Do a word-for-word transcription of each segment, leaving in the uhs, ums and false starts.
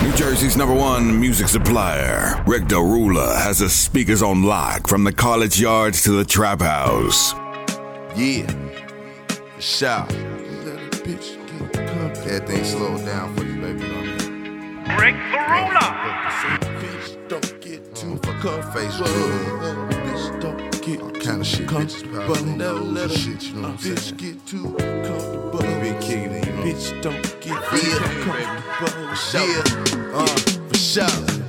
New Jersey's number one music supplier, Rick the Ruler, has the speakers on lock from the college yards to the trap house. Yeah, shout. Everything slow down for you, baby. Rick the Ruler. Bitch, don't get too fucked face. Bitch, don't get all kind of shit. Bitches never let a shit. You know what I'm saying? Bitch, get too comfortable. Big kicking it, you know. Bitch, don't get too comfortable. Yeah, uh, for sure.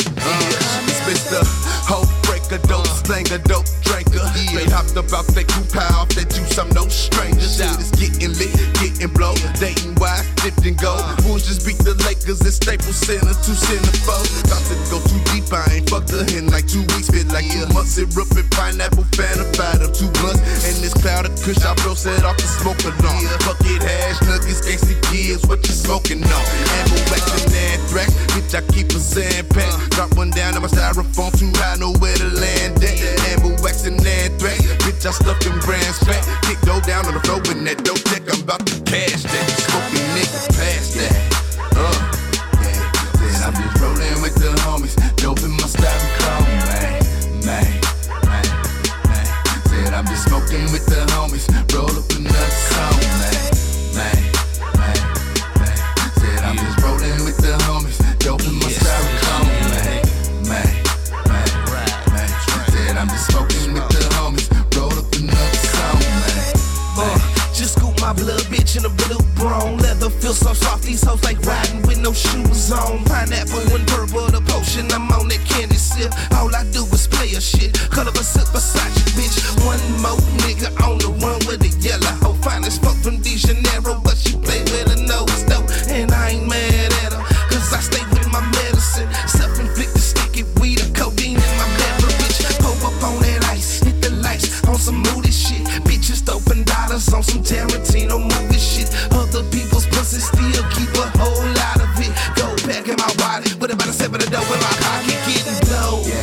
Uh, it's Mister Hope Breaker, dope slanger, dope drinker. They hopped up out that coupe off that juice, I'm no stranger. Shit is getting lit, getting blow. Dating wise, dipped and go. Bulls just beat the Lakers at Staples Center, two centerfold. About to go too deep, I ain't fucked her in like two weeks. Feel like two months, syrup and pineapple, fan of five of two blunts. And this cloud of kush, I blow set off the smoke alarm. Bucket hash, nuggets, gangsta kids, what you smoking on? Amber wax and anthrax, bitch, I keep a sand pack. Drop one down on my styrofoam, too high, nowhere to land at. Amber wax and anthrax, bitch, I stuffed in brand spank. Kick dough down on the floor in that dope deck, I'm about to cash that. Smoking niggas past that. Uh, yeah. Then I'm just rolling with the homies, dope in my styrofoam, man, man, man, man. Said I'm just smoking with the homies, roll up another song, man, man, man, man. Said I'm just rolling with the homies, dope in my styrofoam, man, man, man, man. Said I'm just smoking with the homies, roll up another song, man. Uh, just scoop my blood, bitch, in a blue brown. Leather feel so soft, these hoes like riding with no shoes on. Pineapple and purple, the potion, I'm on that candy sip. All I do is play a shit, color a sip Versace, bitch. One more nigga on the run with a yellow hoe. Finest fuck from De Janeiro, but she play with her nose though. And I ain't mad at her, cause I stay with my medicine. Self-inflicted sticky weed or codeine in my bedroom, bitch. Pull up on that ice, hit the lights on some moody shit. Bitches throwing dollars on some Tarantino movie shit. Other people's pussy still keep a whole lot of it. Go back in my body with about a seven of dough in my pocket getting blow. Yeah,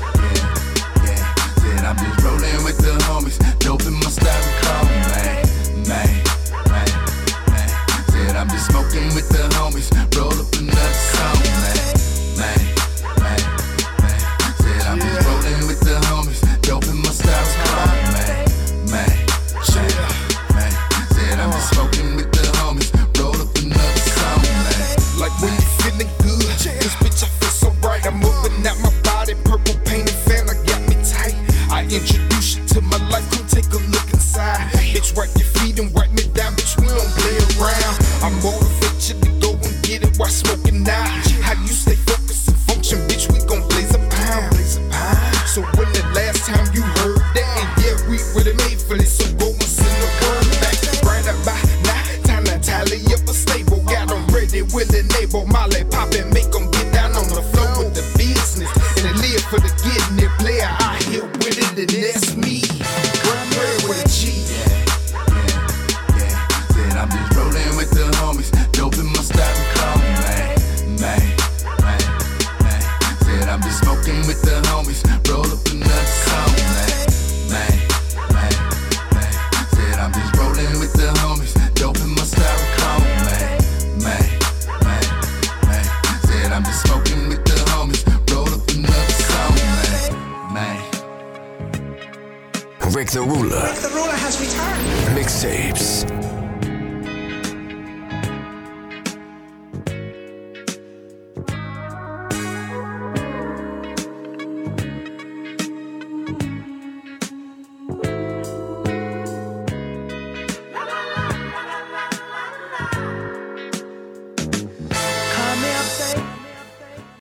yeah, yeah. Said I'm just rolling with the homies, dope in my styrofoam, man, man, man, man. Said I'm just smoking with the homies, roll up another song, man, man, man, man. Said I'm just rolling with the homies, dope in my styrofoam, man, man, man, man. Said I'm just smoking with the homies, roll up another song, man. Like when you feeling good, this bitch I feel so right. I'm moving out my body, purple paint and fan, I got me tight. I introduce you to my life, come take a look inside. Bitch, wipe your feet and wipe me down, bitch, we don't play around. I motivate you to go and get it while smoking now. How you stay focused and function, bitch, we gon' blaze a pound. So when the last time you heard that, and yeah, we really made for this, so go and send the word back. Right about now, time to tally up a stable. Got them ready, willing, able, Molly pop and make them get down on the floor with the business. And they live for the getting it, player out here with it, and that's me. Pray with a G. I'm just rolling with the homies, dope in my styrofoam, man, man, man, man. Said I'm just smoking with the homies, roll up another song, man, man, man, man. Said I'm just rolling with the homies, dope in my styrofoam, man, man, man, man. Said I'm just smoking with the homies, roll up another song, man, man. Rick the Ruler. Rick the Ruler has returned. Mixtapes.